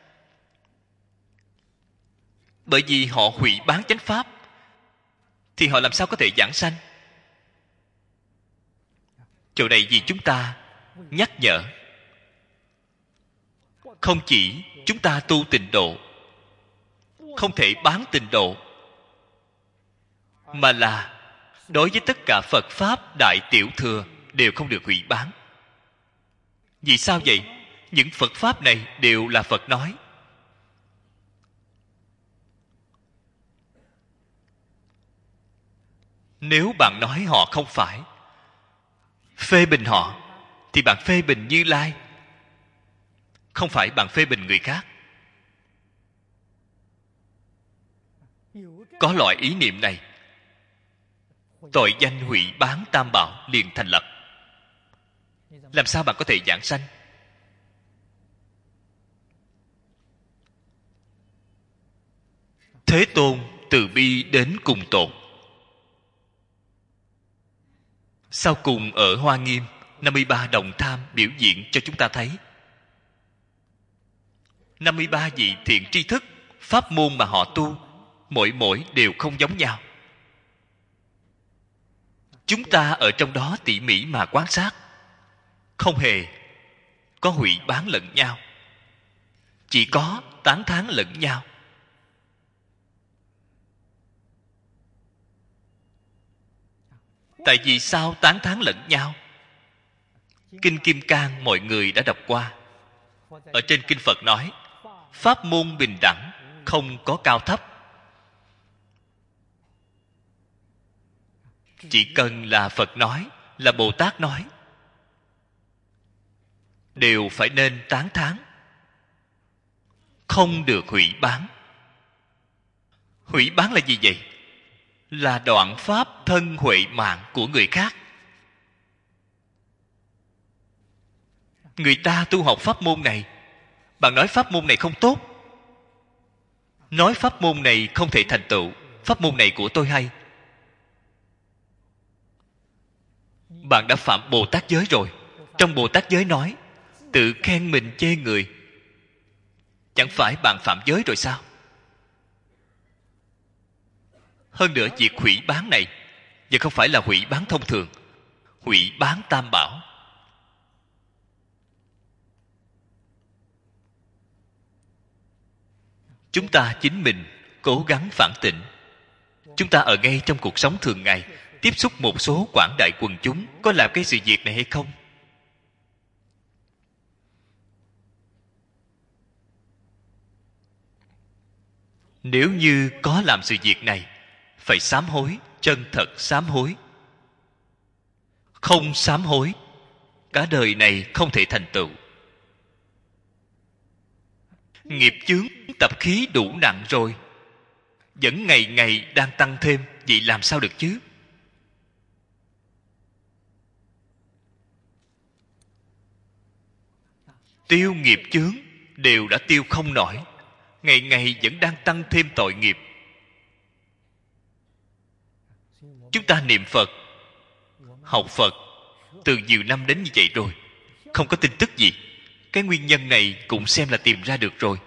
Bởi vì họ hủy bán chánh pháp, thì họ làm sao có thể giảng sanh? Chỗ này vì chúng ta nhắc nhở, không chỉ chúng ta tu tịnh độ không thể bán tịnh độ, mà là đối với tất cả Phật Pháp Đại Tiểu Thừa đều không được hủy bán. Vì sao vậy? Những Phật Pháp này đều là Phật nói. Nếu bạn nói họ không phải, phê bình họ, thì bạn phê bình Như Lai, không phải bạn phê bình người khác. Có loại ý niệm này, tội danh hủy bán Tam Bảo liền thành lập. Làm sao bạn có thể giảng sanh? Thế Tôn từ bi đến cùng tột. Sau cùng ở Hoa Nghiêm, 53 đồng tham biểu diễn cho chúng ta thấy 53 vị thiện tri thức, pháp môn mà họ tu, mỗi đều không giống nhau. Chúng ta ở trong đó tỉ mỉ mà quan sát, không hề có hủy bán lẫn nhau, chỉ có tán thán lẫn nhau. Tại vì sao tán thán lẫn nhau? Kinh Kim Cang mọi người đã đọc qua. Ở trên kinh Phật nói, pháp môn bình đẳng, không có cao thấp. Chỉ cần là Phật nói, là Bồ Tát nói, đều phải nên tán thán, không được hủy bán. Hủy bán là gì vậy? Là đoạn pháp thân huệ mạng của người khác. Người ta tu học pháp môn này, bạn nói pháp môn này không tốt, nói pháp môn này không thể thành tựu, pháp môn này của tôi hay, bạn đã phạm Bồ Tát giới rồi. Trong Bồ Tát giới nói, tự khen mình chê người, chẳng phải bạn phạm giới rồi sao? Hơn nữa việc hủy bán này và không phải là hủy bán thông thường, hủy bán Tam Bảo. Chúng ta chính mình cố gắng phản tỉnh. Chúng ta ở ngay trong cuộc sống thường ngày, tiếp xúc một số quảng đại quần chúng, có làm cái sự việc này hay không? Nếu như có làm sự việc này, phải sám hối, chân thật sám hối. Không sám hối, cả đời này không thể thành tựu. Nghiệp chướng tập khí đủ nặng rồi, vẫn ngày ngày đang tăng thêm, vậy làm sao được chứ? Tiêu nghiệp chướng đều đã tiêu không nổi, ngày ngày vẫn đang tăng thêm tội nghiệp. Chúng ta niệm Phật, học Phật từ nhiều năm đến như vậy rồi, không có tin tức gì. Cái nguyên nhân này cũng xem là tìm ra được rồi.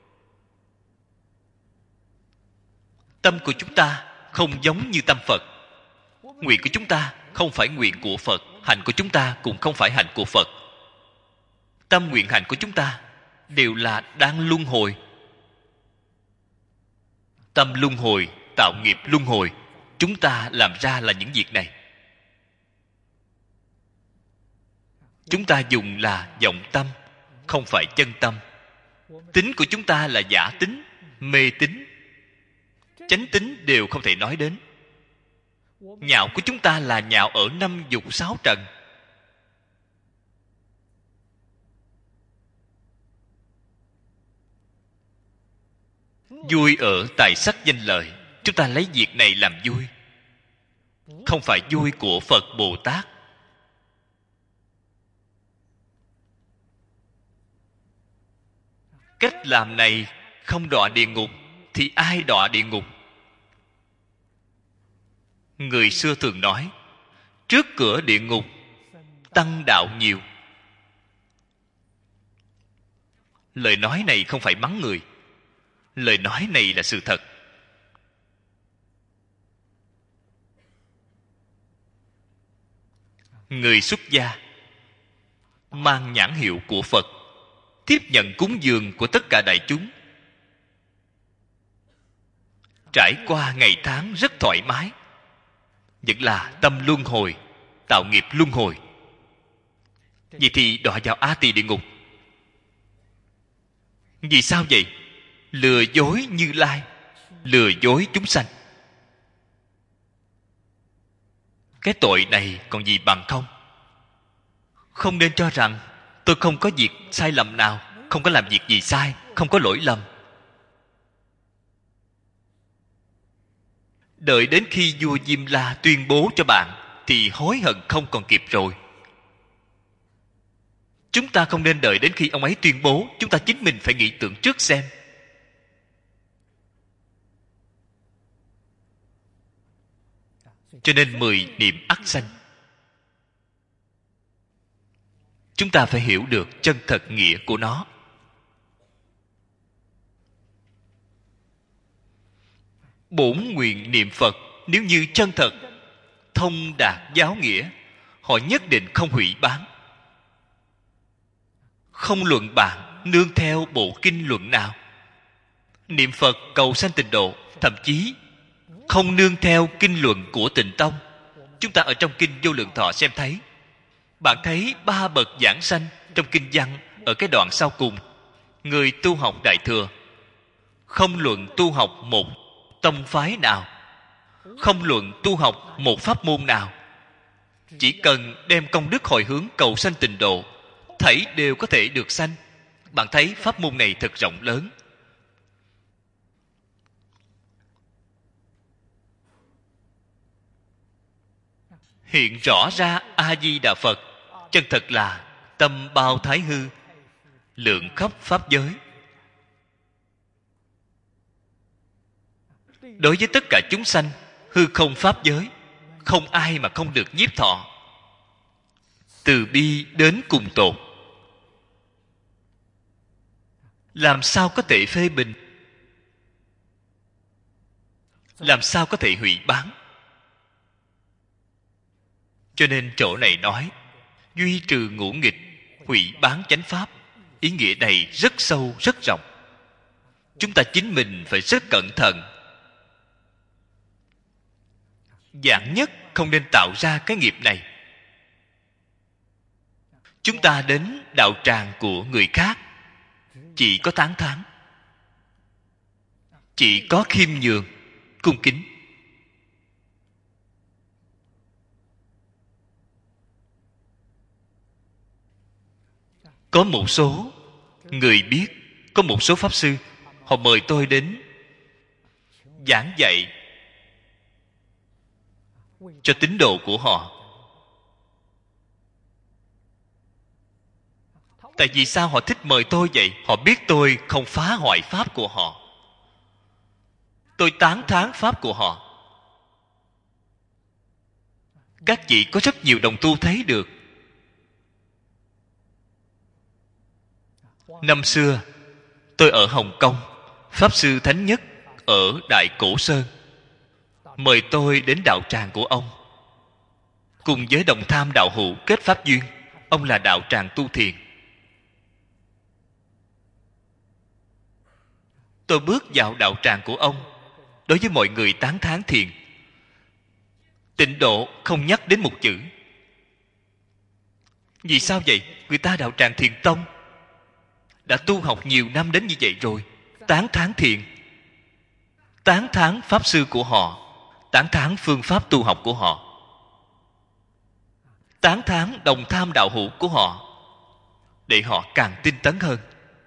Tâm của chúng ta không giống như tâm Phật. Nguyện của chúng ta không phải nguyện của Phật, hành của chúng ta cũng không phải hành của Phật. Tâm nguyện hành của chúng ta đều là đang luân hồi. Tâm luân hồi, tạo nghiệp luân hồi. Chúng ta làm ra là những việc này. Chúng ta dùng là vọng tâm, không phải chân tâm. Tính của chúng ta là giả tính, mê tín, chánh tính đều không thể nói đến. Nhạo của chúng ta là nhạo ở năm dục sáu trần. Vui ở tài sắc danh lợi, chúng ta lấy việc này làm vui, không phải vui của Phật Bồ Tát. Cách làm này không đọa địa ngục thì ai đọa địa ngục? Người xưa thường nói, trước cửa địa ngục tăng đạo nhiều. Lời nói này không phải mắng người, lời nói này là sự thật. Người xuất gia mang nhãn hiệu của Phật, tiếp nhận cúng dường của tất cả đại chúng, trải qua ngày tháng rất thoải mái, vẫn là tâm luân hồi, tạo nghiệp luân hồi. Vậy thì đọa vào A Tỳ địa ngục. Vì sao vậy? Lừa dối Như Lai, lừa dối chúng sanh. Cái tội này còn gì bằng không? Không nên cho rằng tôi không có việc sai lầm nào, không có làm việc gì sai, không có lỗi lầm. Đợi đến khi vua Diêm La tuyên bố cho bạn thì hối hận không còn kịp rồi. Chúng ta không nên đợi đến khi ông ấy tuyên bố, chúng ta chính mình phải nghĩ tưởng trước xem. Cho nên 10 niệm ắt sanh. Chúng ta phải hiểu được chân thật nghĩa của nó. Bổn nguyện niệm Phật nếu như chân thật, thông đạt giáo nghĩa, họ nhất định không hủy bán, không luận bàn nương theo bộ kinh luận nào. Niệm Phật cầu sanh tịnh độ, thậm chí không nương theo kinh luận của Tịnh Tông. Chúng ta ở trong kinh Vô Lượng Thọ xem thấy, bạn thấy 3 bậc giảng sanh trong kinh văn ở cái đoạn sau cùng. Người tu học Đại Thừa không luận tu học một tông phái nào, không luận tu học một pháp môn nào, chỉ cần đem công đức hồi hướng cầu sanh tịnh độ, thảy đều có thể được sanh. Bạn thấy pháp môn này thật rộng lớn. Hiện rõ ra A Di Đà Phật chân thật là tâm bao thái hư, lượng khắp pháp giới. Đối với tất cả chúng sanh, hư không pháp giới, không ai mà không được nhiếp thọ. Từ bi đến cùng tột, làm sao có thể phê bình, làm sao có thể hủy bán? Cho nên chỗ này nói duy trừ ngũ nghịch, hủy bán chánh pháp. Ý nghĩa này rất sâu, rất rộng. Chúng ta chính mình phải rất cẩn thận. Giảng nhất không nên tạo ra cái nghiệp này. Chúng ta đến đạo tràng của người khác chỉ có tán thán, chỉ có khiêm nhường, cung kính. Có một số người biết, có một số pháp sư, họ mời tôi đến giảng dạy cho tín đồ của họ. Tại vì sao họ thích mời tôi vậy? Họ biết tôi không phá hoại pháp của họ, tôi tán thán pháp của họ. Các vị có rất nhiều đồng tu thấy được. Năm xưa tôi ở Hồng Kông, Pháp Sư Thánh Nhất ở Đại Cổ Sơn mời tôi đến đạo tràng của ông, cùng với đồng tham đạo hữu kết pháp duyên. Ông là đạo tràng tu thiền. Tôi bước vào đạo tràng của ông, đối với mọi người tán thán thiền. Tịnh độ không nhắc đến một chữ. Vì sao vậy? Người ta đạo tràng Thiền Tông đã tu học nhiều năm đến như vậy rồi, tán thán thiền, tán thán pháp sư của họ, tán thán phương pháp tu học của họ, tán thán đồng tham đạo hữu của họ, để họ càng tinh tấn hơn.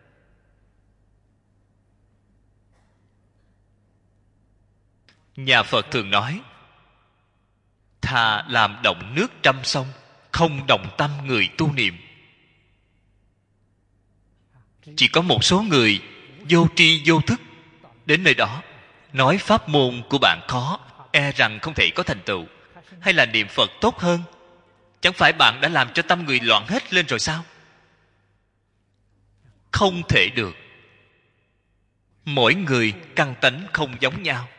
Nhà Phật thường nói, thà làm động nước trăm sông, không động tâm người tu niệm. Chỉ có một số người vô tri vô thức đến nơi đó nói pháp môn của bạn khó, e rằng không thể có thành tựu, hay là niệm Phật tốt hơn. Chẳng phải bạn đã làm cho tâm người loạn hết lên rồi sao? Không thể được. Mỗi người căn tánh không giống nhau,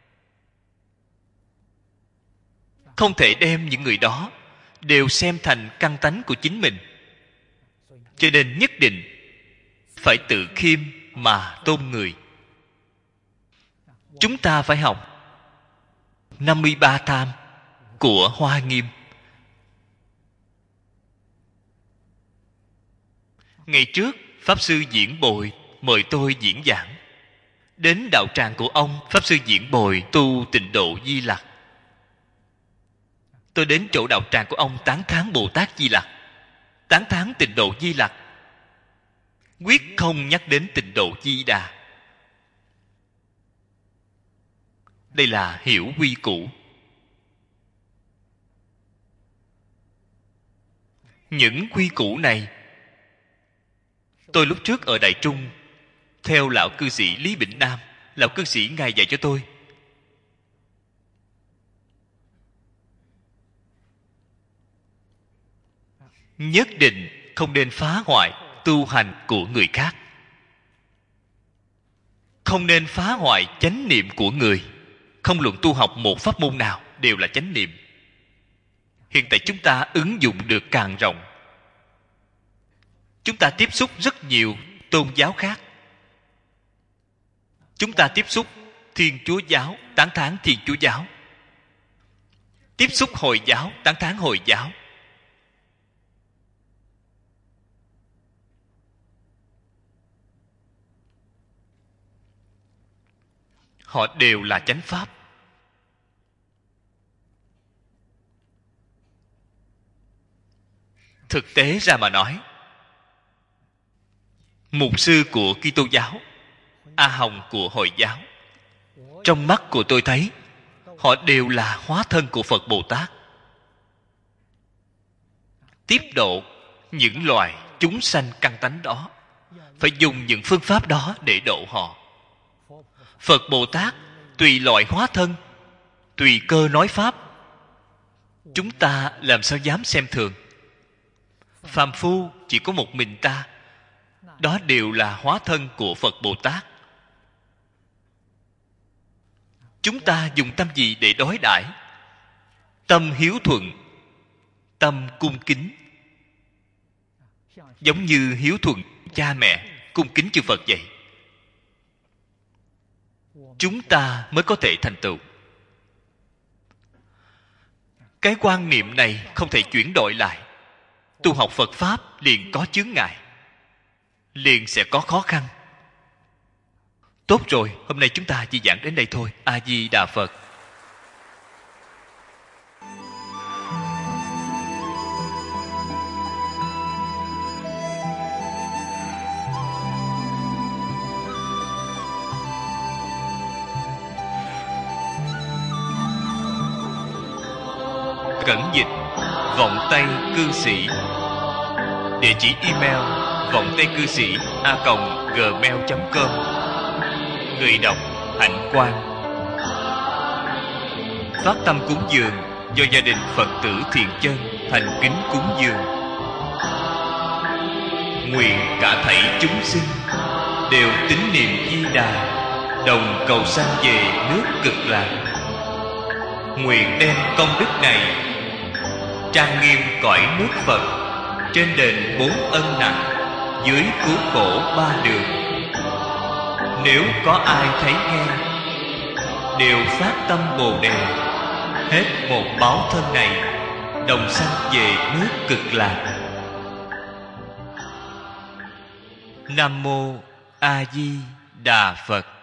không thể đem những người đó đều xem thành căn tánh của chính mình. Cho nên nhất định phải tự khiêm mà tôn người. Chúng ta phải học 53 tham của Hoa Nghiêm. Ngày trước Pháp Sư Diễn Bồi mời tôi diễn giảng. Đến đạo tràng của ông, Pháp Sư Diễn Bồi tu Tịnh Độ Di Lặc. Tôi đến chỗ đạo tràng của ông tán thán Bồ Tát Di Lặc, tán thán Tịnh Độ Di Lặc, quyết không nhắc đến Tịnh Độ Di Đà. Đây là hiểu quy củ. Những quy củ này tôi lúc trước ở Đại Trung theo lão cư sĩ Lý Bỉnh Nam, lão cư sĩ ngài dạy cho tôi. Nhất định không nên phá hoại tu hành của người khác, không nên phá hoại chánh niệm của người. Không luận tu học một pháp môn nào đều là chánh niệm. Hiện tại chúng ta ứng dụng được càng rộng. Chúng ta tiếp xúc rất nhiều tôn giáo khác. Chúng ta tiếp xúc Thiên Chúa giáo, tán thán Thiên Chúa giáo. Tiếp xúc Hồi giáo, tán thán Hồi giáo. Họ đều là chánh pháp. Thực tế ra mà nói, mục sư của Kitô giáo, A Hồng của Hồi giáo, trong mắt của tôi thấy họ đều là hóa thân của Phật Bồ Tát, tiếp độ những loài chúng sanh căn tánh đó. Phải dùng những phương pháp đó để độ họ. Phật Bồ Tát tùy loại hóa thân, tùy cơ nói pháp. Chúng ta làm sao dám xem thường? Phàm phu chỉ có một mình ta, đó đều là hóa thân của Phật Bồ Tát. Chúng ta dùng tâm gì để đối đãi? Tâm hiếu thuận, tâm cung kính, giống như hiếu thuận cha mẹ, cung kính chư Phật vậy. Chúng ta mới có thể thành tựu. Cái quan niệm này không thể chuyển đổi lại. Tu học Phật Pháp liền có chướng ngại, liền sẽ có khó khăn. Tốt rồi, hôm nay chúng ta chỉ giảng đến đây thôi. A Di Đà Phật. Cẩn dịch Vọng Tây Cư Sĩ. Địa chỉ email vongtaicư sĩ@gmail.com. Người đọc Hạnh Quang. Phát tâm cúng dường do gia đình Phật tử Thiện Chân thành kính cúng dường. Nguyện cả thảy chúng sinh đều tín niệm Di Đà, đồng cầu sanh về nước Cực Lạc. Nguyện đem công đức này trang nghiêm cõi nước Phật, trên đền 4 ân nặng, dưới cứu khổ 3 đường. Nếu có ai thấy nghe, đều phát tâm Bồ Đề, hết một báo thân này, đồng sanh về nước Cực Lạc. Nam mô A Di Đà Phật.